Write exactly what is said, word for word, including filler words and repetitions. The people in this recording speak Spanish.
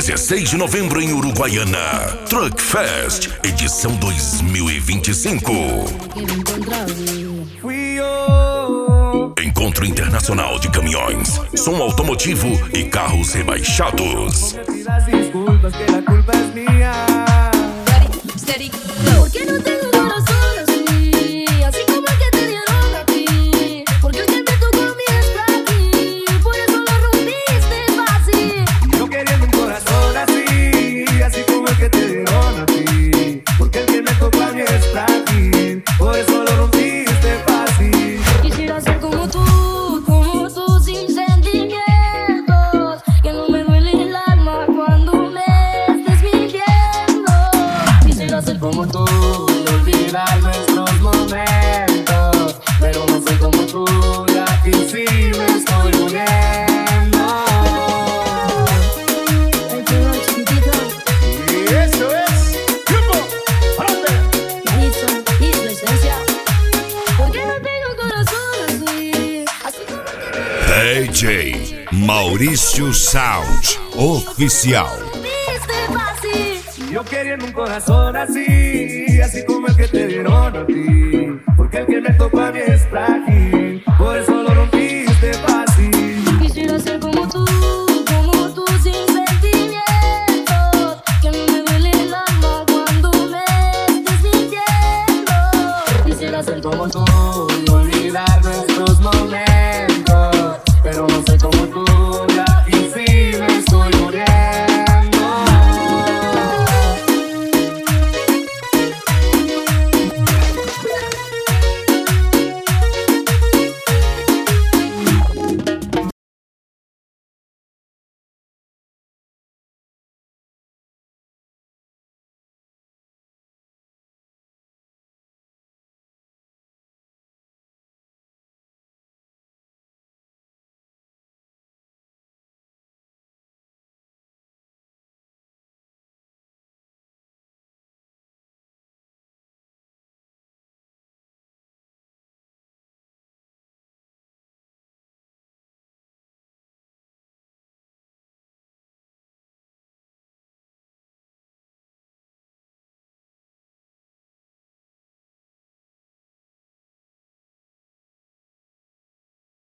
dezesseis de novembro em Uruguaiana. Truck Fest, edição dois mil e vinte e cinco. Encontro Internacional de Caminhões, som automotivo e carros rebaixados. Porque no tengo corazón así, así como el que te dieron a ti. Porque el que te tocó a mí es para ti, por eso lo rompiste fácil. Yo queriendo un corazón así, así como el que te dieron a ti. Porque el que me tocó a mí es frágil, por eso lo rompiste fácil. Quisiera ser como tú, como tú sin sentimientos, que no me duele el alma cuando me estés mintiendo. Quisiera ser como tú y olvidar nuestros momentos, pero no soy como tú y aquí sí me estoy muriendo. El pelo chiquitito, Y eso es tiempo, ¡párate! hizo, hizo esencia. Porque no tengo corazón así, así como D J Maurício Sound Oficial. viste fácil. Yo queriendo un corazón así, así como el que te dieron a ti. Porque el que me tocó a mí es frágil, por eso lo rompiste fácil. Quisiera ser como tú, como tú sin sentimientos, que no me duele el alma cuando me estés mintiendo. Quisiera ser como tú